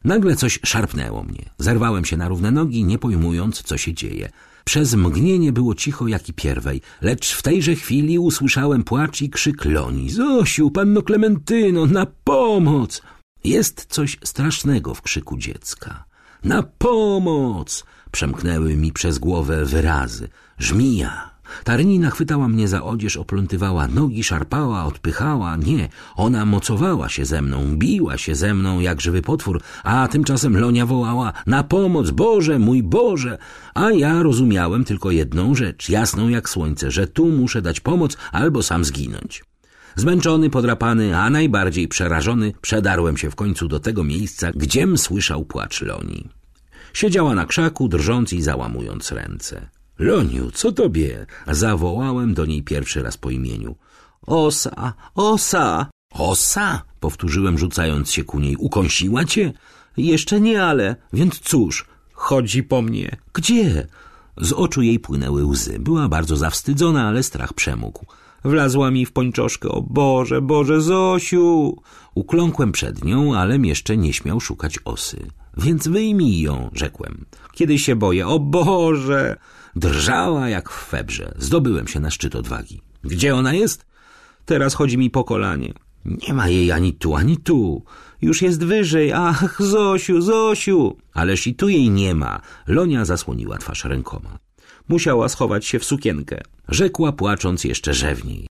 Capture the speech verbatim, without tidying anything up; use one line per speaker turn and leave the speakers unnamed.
Nagle coś szarpnęło mnie. Zerwałem się na równe nogi, nie pojmując, co się dzieje. Przez mgnienie było cicho jak i pierwej, lecz w tejże chwili usłyszałem płacz i krzyk Loni. Zosiu, panno Klementyno, na pomoc! Jest coś strasznego w krzyku dziecka. Na pomoc! Przemknęły mi przez głowę wyrazy. Żmija! Tarnina chwytała mnie za odzież, oplątywała nogi, szarpała, odpychała. Nie, ona mocowała się ze mną, biła się ze mną jak żywy potwór, a tymczasem Lonia wołała na pomoc, Boże, mój Boże! A ja rozumiałem tylko jedną rzecz, jasną jak słońce, że tu muszę dać pomoc albo sam zginąć. Zmęczony, podrapany, a najbardziej przerażony, przedarłem się w końcu do tego miejsca, gdziem słyszał płacz Loni. Siedziała na krzaku, drżąc i załamując ręce. Loniu, co tobie? Zawołałem do niej pierwszy raz po imieniu. Osa, osa! Osa? Powtórzyłem, rzucając się ku niej. Ukąsiła cię? Jeszcze nie, ale... Więc cóż? Chodzi po mnie. Gdzie? Z oczu jej płynęły łzy. Była bardzo zawstydzona, ale strach przemógł. Wlazła mi w pończoszkę. O Boże, Boże, Zosiu! Ukląkłem przed nią, alem jeszcze nie śmiał szukać osy. Więc wyjmij ją, rzekłem. Kiedy się boję, o Boże! Drżała jak w febrze. Zdobyłem się na szczyt odwagi. Gdzie ona jest? Teraz chodzi mi po kolanie. Nie ma jej ani tu, ani tu. Już jest wyżej. Ach, Zosiu, Zosiu! Ależ i tu jej nie ma. Lonia zasłoniła twarz rękoma. Musiała schować się w sukienkę. Rzekła, płacząc jeszcze rzewniej.